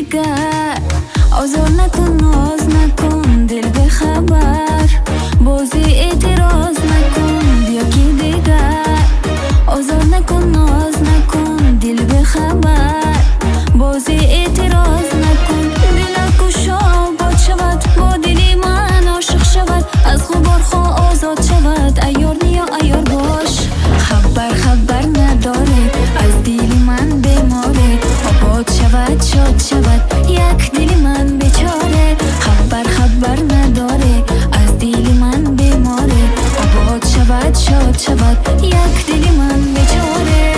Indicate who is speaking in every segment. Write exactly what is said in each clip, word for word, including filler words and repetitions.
Speaker 1: دیگر. آزار نکن ناز نکن دل به خبر، بازی اعتراض نکن بیا کی دیگر. آزار نکن ناز نکن دل به خبر، بازی اعتراض نکن. دل گشا باد شود با دلی من عاشق شود، از غبار خواه آزاد شود. ایار نیا ایار باش، خبر خبر نداره از دل من بیماره. آباد شود شاد شود یک دل من بیچاره. خبر خبر نداره از دل من بیماره. آباد شود شاد شود یک دل من بیچاره.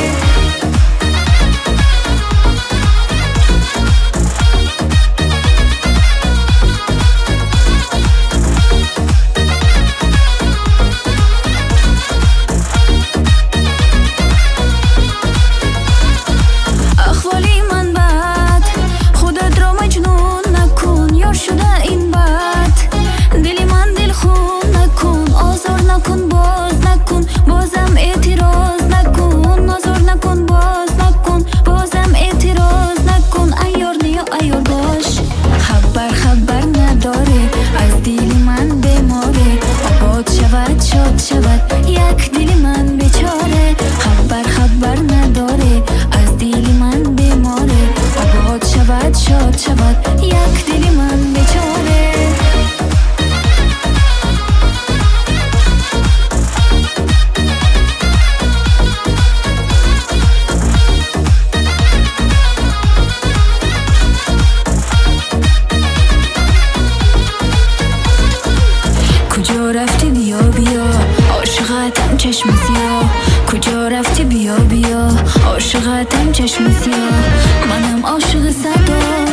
Speaker 1: کجا رفتی بیا بیا عاشقتم چشم سیاه. کجا رفتی بیا بیا عاشقتم چشم سیاه. منم عاشق صدا